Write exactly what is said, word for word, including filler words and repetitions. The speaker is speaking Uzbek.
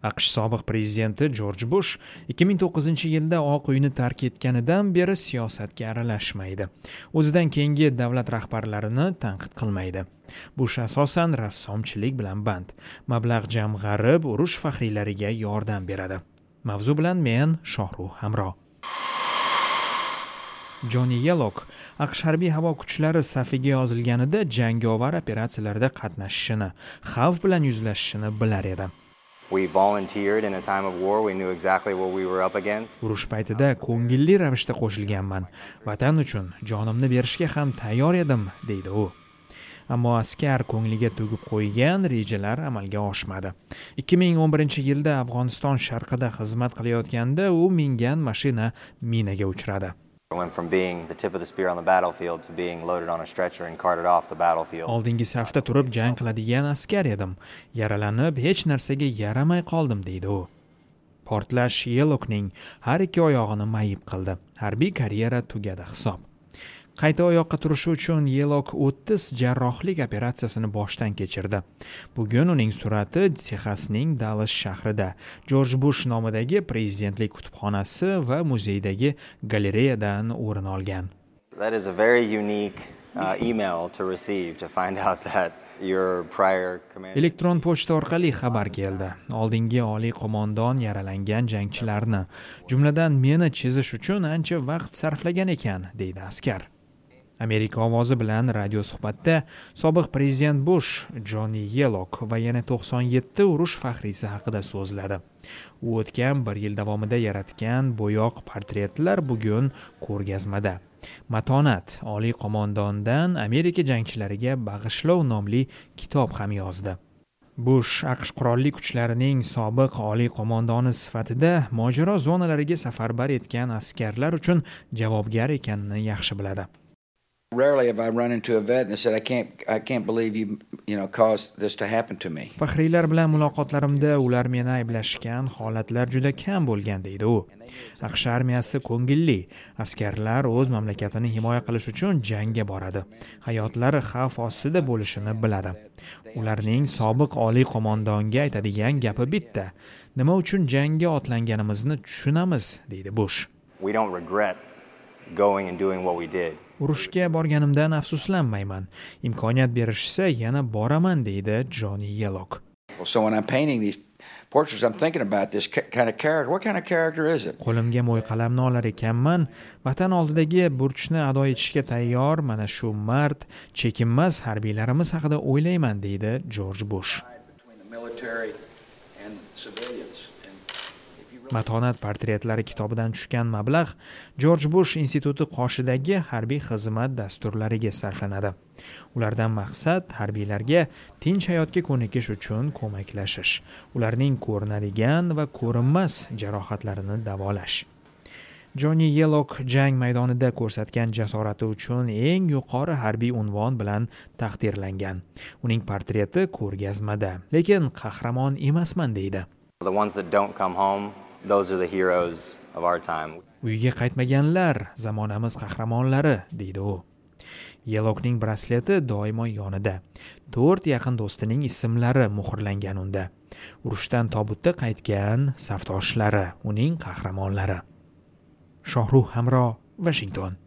AQSh sobiq prezidenti Jorj Bush ikki ming to'qqizinchi yilda Oq uyni tark etganidan beri siyosatga aralashmaydi. O'zidan keyingi davlat rahbarlarini tanqid qilmaydi. Bush asosan rassomchilik bilan band. Mablag' jamg'arib, urush faxriylariga yordam beradi. Mavzu bilan men Shohruh Hamro. Johnny Yellock AQSh harbiy havo kuchlari safiga yozilganida jangovar operatsiyalarda qatnashishini, xavf bilan yuzlashishini bilar edi. We volunteered in a time of war. We knew exactly what we were up against. Urush paytida ko'ngilli ravishda qo'shilganman. Vatan uchun jonimni berishga ham tayyor edim, deydi u. Ammo askar ko'ngliga tugib qo'ygan rejalar amalga oshmadi. ikki ming o'n birinchi yilda Afg'oniston sharqida xizmat qilayotganda u mingan mashina minaga uchradi. I went from being the tip of the spear on the battlefield to being loaded on a stretcher and carted off the battlefield. Oldingi safda turib jang qiladigan askar edim. Yaralanib hech narsaga yaramay qoldim, deydi u. Portlash Yellockning har ikki oyog'ini mayib qildi. Harbiy karyera tugadi hisob. Qayta oyoqqa turishi uchun Yellock o'ttiz jarrohlik operatsiyasini boshdan kechirdi. Bugun uning surati Texasning Dallas shahrida Jorj Bush nomidagi prezidentlik kutubxonasi va muzeydagi galereyadan o'rin olgan. That is a very unique uh, email to receive to find out that your prior commander. Elektron pochta orqali xabar keldi. Oldingi oliy qo'mondon yaralangan jangchilarni, jumladan meni chizish uchun ancha vaqt sarflagan ekan, deydi askar. Amerika ovozi bilan radio suhbatda sobiq prezident Bush, Johnny Yellock va yana to'qson yetti urush faxriysi haqida so'zladi. U o'tgan bir yil davomida yaratgan bo'yoq portretlar bugun ko'rgazmada. Matonat oliy qo'mondondan Amerika jangchilariga bag'ishlov nomli kitob ham yozdi. Bush AQSh qurolli kuchlarining sobiq oliy qo'mondoni sifatida mojaro zonalariga safarbar etgan askarlar uchun javobgar ekanini yaxshi biladi. Rarely have I run into a vet and said, I can't, I can't believe you, you know, caused this to happen to me. Faxriylar bilan muloqotlarimda ular meni ayblashgan holatlar juda kam bo'lgan, deydi u. AQSh armiyasi ko'ngilli. Askarlar o'z mamlakatini himoya qilish uchun jangga boradi. Hayotlari xavf ostida bo'lishini biladi. Ularning sobiq oliy qo'mondonga aytadigan gapi bitta. Nima uchun jangga otlanganimizni tushunamiz, deydi Bush. We don't regret going and doing what we did. Urushga borganimdan afsuslanmayman. Imkoniyat berishsa yana boraman, deydi Johnny Yellock. Well, so when I'm painting these portraits, I'm thinking about this kind of character. What kind of character is it? Qo'limga mo'y qalamni olar ekanman, vatan oldidagi burchni ado etishga tayyor mana shu mard, chekinmas harbiylarimiz haqida o'ylayman, deydi Jorj Bush. Matonat portretlari kitobidan tushgan mablag' Jorj Bush instituti qoshidagi harbiy xizmat dasturlariga sarflanadi. Ulardan maqsad harbiylarga tinch hayotga ko'nikish uchun ko'maklashish, ularning ko'rinadigan va ko'rinmas jarohatlarini davolash. Johnny Yellock jang maydonida ko'rsatgan jasorati uchun eng yuqori harbiy unvon bilan taqdirlangan. Uning portreti ko'rgazmada, lekin qahramon emasman, deydi. The ones that don't come home, those are the heroes of our time. Uyga qaytmaganlar zamonamiz qahramonlari, deydi u. Yellockning brasleti doimo yonida. to'rt yaqin do'stining ismlari muhrlangan unda. Urushdan tobutda qaytgan safdoshlari, uning qahramonlari. Shohruh Hamro, Washington.